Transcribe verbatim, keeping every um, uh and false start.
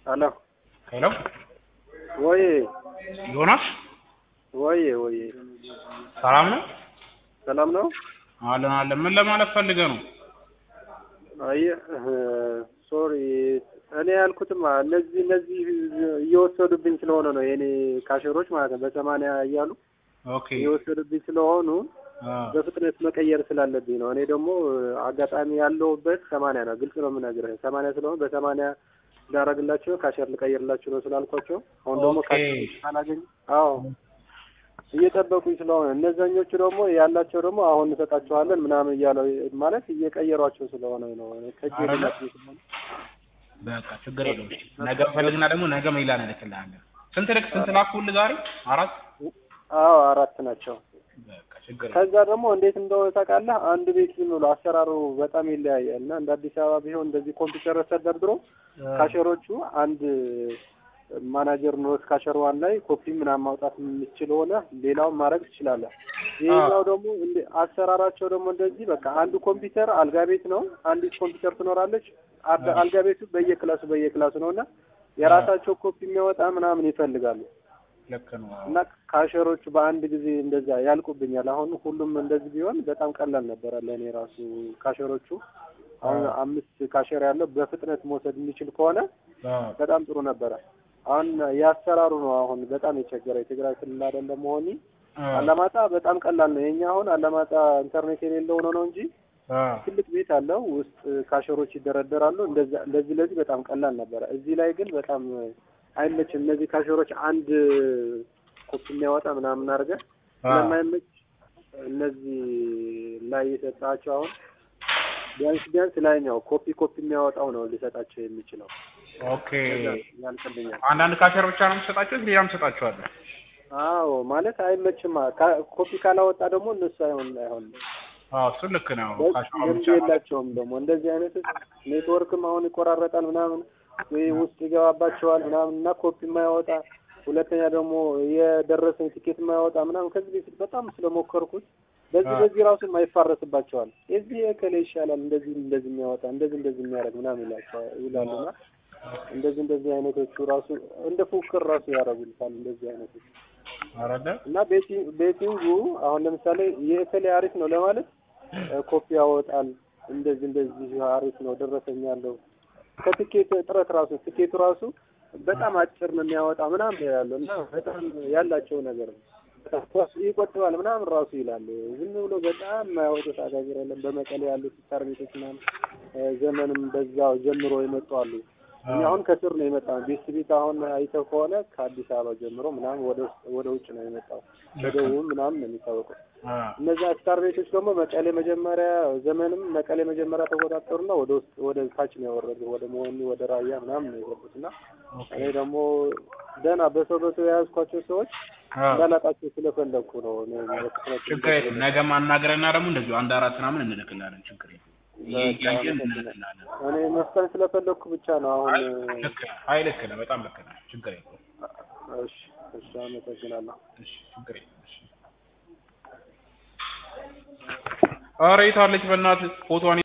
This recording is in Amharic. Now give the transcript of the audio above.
Hello. Hello? Oye. ዮናስ Oye, oye. ሰላም ነው? ሰላም ነው? አለን አለን። ምን ለማለት ፈልገህ ነው? አይ ሶሪ እኔ ያልኩትማ እነዚህ እነዚህ እየወሰዱብኝ ስለሆነ ነው የኔ ካሸሮች ማለት ነው በሰማንያ እያሉ ኦኬ እየወሰዱብኝ ስለሆኑ በፍጥነት መቀየር ስላለብኝ ነው። እኔ ደግሞ አጋጣሚ ያለውበት ሰማንያ ነው። ግልጽ ነው የምነግርህ ሰማንያ ስለሆነ በሰማንያ ዳረግላችሁ ካሸር ልቀይርላችሁ ነው ስላልኳቸው አሁን ደግሞ ካሸር ካላገኝ አዎ እየጠበቁኝ ስለሆነ እነዛኞቹ ደግሞ ያላቸው ደግሞ አሁን እንሰጣቸዋለን ምናምን እያለው ማለት እየቀየሯቸው ስለሆነ ነው። ከጄ ለማጥፋት ስለሆነ በቃ ችግር የለውም። ነገ ፈልግና ደግሞ ነገ መይላን ልክልሃለሁ። ስንት ልክ ስንት ላኩል ዛሬ? አራት አዎ አራት ናቸው። በቃ ችግር የለውም። ከዛ ደግሞ እንዴት እንደሆነ ታውቃለህ? አንድ ቤት ዝም ብሎ አሰራሩ በጣም ይለያያል እና እንደ አዲስ አበባ ቢሆን እንደዚህ ኮምፒውተር ተደርድሮ ካሸሮቹ አንድ ማናጀር ነው ካሸር ዋን ላይ ኮፒ ምናምን ማውጣት የምትችል ሆነ ሌላውን ማድረግ ትችላለህ። ይሄኛው ደግሞ አሰራራቸው ደግሞ እንደዚህ በቃ አንዱ ኮምፒውተር አልጋ ቤት ነው። አንዲት ኮምፒውተር ትኖራለች። አልጋ ቤቱ በየክላሱ በየክላሱ ነውና የራሳቸው ኮፒ የሚያወጣ ምናምን ይፈልጋሉ። ልክ ነው። እና ካሸሮቹ በአንድ ጊዜ እንደዛ ያልቁብኛል። አሁን ሁሉም እንደዚህ ቢሆን በጣም ቀላል ነበር ለኔ ራሱ ካሸሮቹ አሁን አምስት ካሸር ያለው በፍጥነት መውሰድ የሚችል ከሆነ በጣም ጥሩ ነበር። አሁን ያሰራሩ ነው አሁን በጣም የቸገረ የትግራይ ክልል አይደለም መሆኒ አላማጣ በጣም ቀላል ነው። የኛ አሁን አላማጣ ኢንተርኔት የሌለው ነው ነው እንጂ ትልቅ ቤት አለው ውስጥ ካሸሮች ይደረደራሉ። እንደዛ ለዚህ ለዚህ በጣም ቀላል ነበር። እዚህ ላይ ግን በጣም አይመችም። እነዚህ ካሸሮች አንድ ኮፒ የሚያወጣ ምናምን አድርገህ ስለማይመች እነዚህ ላይ የሰጣቸው አሁን ቢያንስ ቢያንስ ላይኛው ኮፒ ኮፒ የሚያወጣው ነው ሊሰጣቸው የሚችለው። ኦኬ ያልቀልኛል። አንዳንድ ካሸር ብቻ ነው የምትሰጣቸው ሌላም ሰጣቸዋለሁ። አዎ ማለት አይመችም። ኮፒ ካላወጣ ደግሞ እነሱ አይሆን አይሆን አዎ እሱ ልክ ነው። ካሸር ብቻ የላቸውም ደግሞ እንደዚህ አይነት ኔትወርክም አሁን ይቆራረጣል ምናምን ወይ ውስጥ ይገባባቸዋል ምናምን እና ኮፒ የማያወጣ ሁለተኛ ደግሞ የደረሰኝ ቲኬት የማያወጣ ምናምን ከዚህ በፊት በጣም ስለሞከርኩት በዚህ በዚህ ራሱ የማይፋረስባቸዋል። እዚህ እከሌ ይሻላል እንደዚህ እንደዚህ የሚያወጣ እንደዚህ እንደዚህ የሚያደርግ ምናምን ይላቸዋል ይላሉና እንደዚህ እንደዚህ አይነቶቹ ራሱ እንደ ፉክክር ራሱ ያደርጉልታል እንደዚህ አይነቶቹ አረዳ እና ቤቲንግ ቤቲንጉ አሁን ለምሳሌ የእከሌ አሪፍ ነው ለማለት ኮፒ ያወጣል እንደዚህ እንደዚህ አሪፍ ነው ደረሰኛለሁ ከቲኬት ጥረት ራሱ ቲኬቱ ራሱ በጣም አጭር ነው የሚያወጣ ምናምን ያለው እና በጣም ያላቸው ነገር ነው ይቆጥባል ምናምን ራሱ ይላል። ዝም ብሎ በጣም የማያወጡት አጋግር የለም። በመቀሌ ያሉት ስታር ቤቶች ምናምን ዘመንም በዛው ጀምሮ ይመጣሉ። አሁን ከስር ነው የመጣው ቢስ ቤት አሁን አይተው ከሆነ ከአዲስ አበባ ጀምሮ ምናምን ወደ ወደ ውጭ ነው የመጣው በደቡብ ምናምን ነው የሚታወቀው። እነዛ ስታር ቤቶች ደግሞ መቀሌ መጀመሪያ ዘመንም መቀሌ መጀመሪያ ተቆጣጠሩና ወደ ውስጥ ወደ ታች ነው ያወረዱ ወደ መሆኒ ወደ ራያ ምናምን ነው የገቡትና እኔ ደግሞ ደና በሰው በሰው ያዝኳቸው ሰዎች እንዳላጣቸው ስለፈለኩ ነው ነው ችግር የለም። ነገ ማናገርና ደግሞ እንደዚሁ አንድ አራት ምናምን እንልክላለን። ችግር የለም። ይያየን እንልክላለን። እኔ መስጠት ስለፈለኩ ብቻ ነው አሁን ልክ አይ ልክ ነው በጣም ልክ ነው። ችግር የለም። እሺ እሺ አመሰግናለሁ። እሺ ችግር የለም። እሺ ኧረ የት አለች በእናትህ ፎቶዋን